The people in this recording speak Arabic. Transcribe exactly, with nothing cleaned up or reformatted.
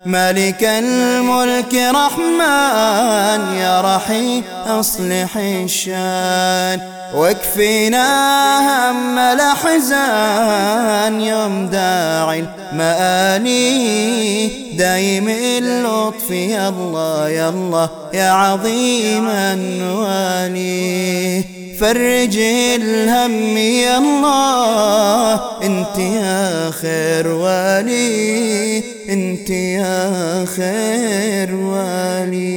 مالك الملك رحمن يا رحيم أصلح الشان، واكفينا هم الأحزان يوم داعي المآني. دايم اللطف يا الله يا الله يا عظيم النوالي. فرج الهم يا الله انت يا خير والي، انت يا خير والي.